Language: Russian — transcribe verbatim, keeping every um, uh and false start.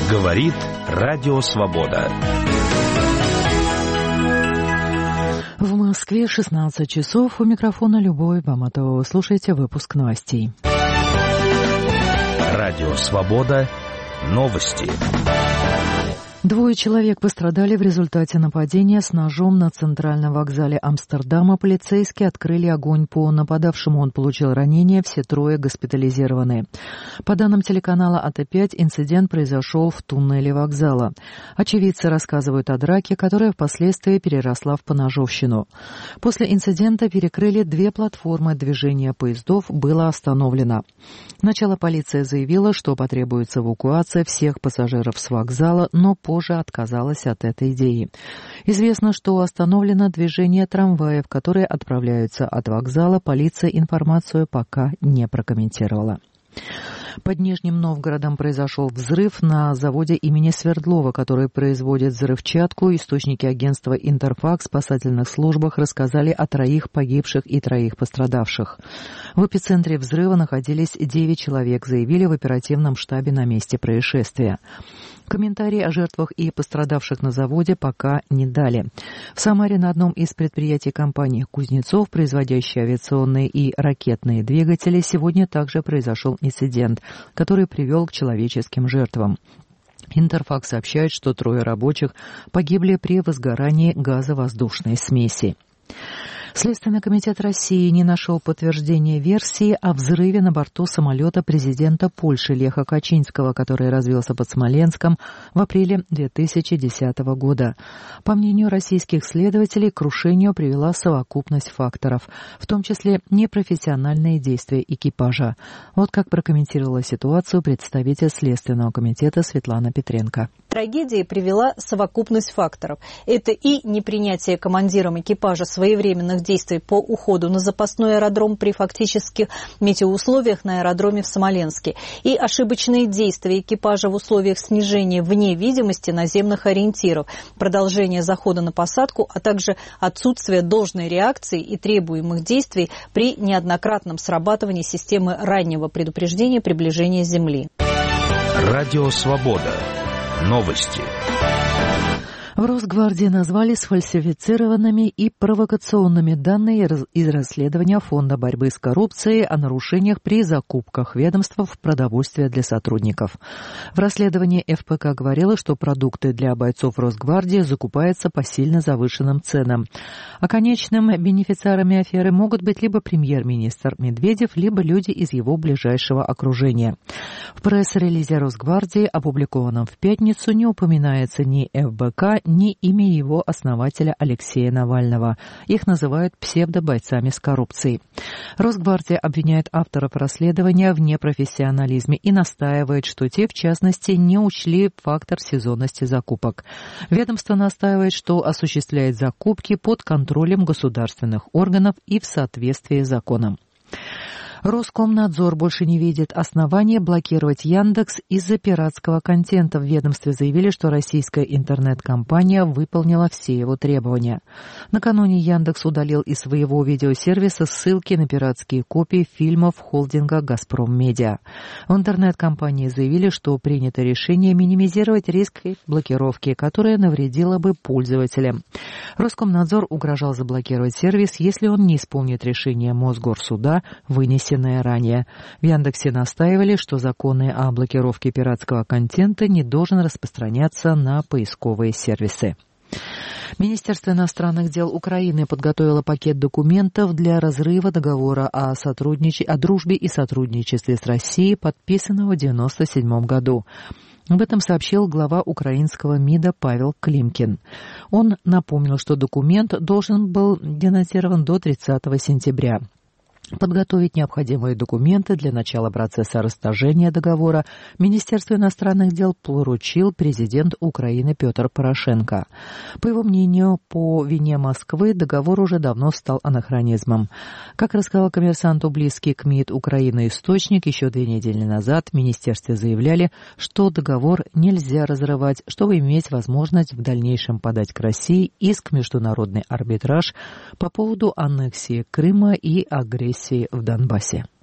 Говорит Радио Свобода. В Москве шестнадцать часов. У микрофона Любовь Баматова. Слушайте выпуск новостей. Радио Свобода. Новости. Двое человек пострадали в результате нападения с ножом на центральном вокзале Амстердама. Полицейские открыли огонь по нападавшему. Он получил ранения, все трое госпитализированы. По данным телеканала А Т пять, инцидент произошел в туннеле вокзала. Очевидцы рассказывают о драке, которая впоследствии переросла в поножовщину. После инцидента перекрыли две платформы, движение поездов было остановлено. Сначала полиция заявила, что потребуется эвакуация всех пассажиров с вокзала, но позже отказалась от этой идеи. Известно, что остановлено движение трамваев, которые отправляются от вокзала. Полиция информацию пока не прокомментировала. Под Нижним Новгородом произошел взрыв на заводе имени Свердлова, который производит взрывчатку. Источники агентства «Интерфакс» в спасательных службах рассказали о троих погибших и троих пострадавших. В эпицентре взрыва находились девять человек, заявили в оперативном штабе на месте происшествия. Комментарии о жертвах и пострадавших на заводе пока не дали. В Самаре на одном из предприятий компании «Кузнецов», производящей авиационные и ракетные двигатели, сегодня также произошел инцидент, который привел к человеческим жертвам. Интерфакс сообщает, что трое рабочих погибли при возгорании газовоздушной смеси. Следственный комитет России не нашел подтверждения версии о взрыве на борту самолета президента Польши Леха Качинского, который разбился под Смоленском в апреле две тысячи десятого года. По мнению российских следователей, к крушению привела совокупность факторов, в том числе непрофессиональные действия экипажа. Вот как прокомментировала ситуацию представитель Следственного комитета Светлана Петренко. Трагедии привела совокупность факторов. Это и непринятие командиром экипажа своевременных действий по уходу на запасной аэродром при фактических метеоусловиях на аэродроме в Смоленске, и ошибочные действия экипажа в условиях снижения вне видимости наземных ориентиров, продолжение захода на посадку, а также отсутствие должной реакции и требуемых действий при неоднократном срабатывании системы раннего предупреждения приближения Земли. Радио Свобода. Новости. В Росгвардии назвали сфальсифицированными и провокационными данные из расследования Фонда борьбы с коррупцией о нарушениях при закупках ведомства в продовольствие для сотрудников. В расследовании Эф Пэ Ка говорилось, что продукты для бойцов Росгвардии закупаются по сильно завышенным ценам. А конечными бенефициарами аферы могут быть либо премьер-министр Медведев, либо люди из его ближайшего окружения. В пресс-релизе Росгвардии, опубликованном в пятницу, не упоминается ни Эф Бэ Ка, ни имя его основателя Алексея Навального. Их называют псевдобойцами с коррупцией. Росгвардия обвиняет авторов расследования в непрофессионализме и настаивает, что те, в частности, не учли фактор сезонности закупок. Ведомство настаивает, что осуществляет закупки под контролем государственных органов и в соответствии с законом. Роскомнадзор больше не видит основания блокировать Яндекс из-за пиратского контента. В ведомстве заявили, что российская интернет-компания выполнила все его требования. Накануне Яндекс удалил из своего видеосервиса ссылки на пиратские копии фильмов холдинга «Газпром Медиа». В интернет-компании заявили, что принято решение минимизировать риск блокировки, которая навредила бы пользователям. Роскомнадзор угрожал заблокировать сервис, если он не исполнит решение Мосгорсуда, вынесенное ранее. В Яндексе настаивали, что законы о блокировке пиратского контента не должен распространяться на поисковые сервисы. Министерство иностранных дел Украины подготовило пакет документов для разрыва договора о, сотруднич... о дружбе и сотрудничестве с Россией, подписанного в девяносто седьмом году. Об этом сообщил глава украинского МИДа Павел Климкин. Он напомнил, что документ должен был денонсирован до тридцатого сентября. Подготовить необходимые документы для начала процесса расторжения договора Министерство иностранных дел поручил президент Украины Петр Порошенко. По его мнению, по вине Москвы договор уже давно стал анахронизмом. Как рассказал коммерсанту близкий к МИД Украины источник, еще две недели назад в министерстве заявляли, что договор нельзя разрывать, чтобы иметь возможность в дальнейшем подать к России иск в международный арбитраж по поводу аннексии Крыма и агрессии в Донбассе.